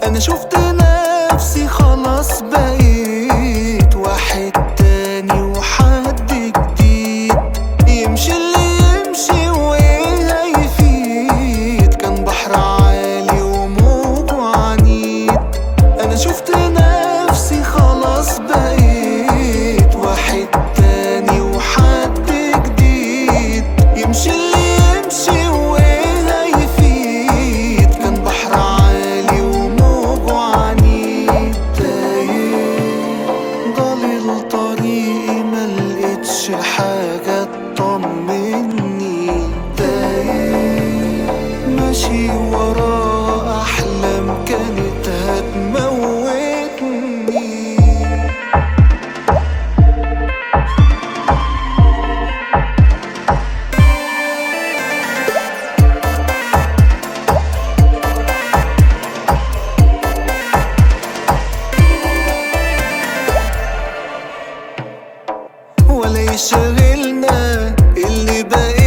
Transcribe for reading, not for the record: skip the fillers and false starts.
انا شفت نفسي خلاص بقيت واحد تاني وحد جديد. يمشي اللي يمشي وايه هيفيد، كان بحر عالي وموجه عنيد. انا شفت نفسي خلاص بقيت واحد تاني وحد جديد. يمشي اللي يمشي وايه هيفيد، كان بحر عالي وموجه عنيد. تايه ضل طريقي ملقتش حاجة تطمني. تايه ماشي ورا أحلام كانت هتموتني. ولا يشغلنا اللي بقى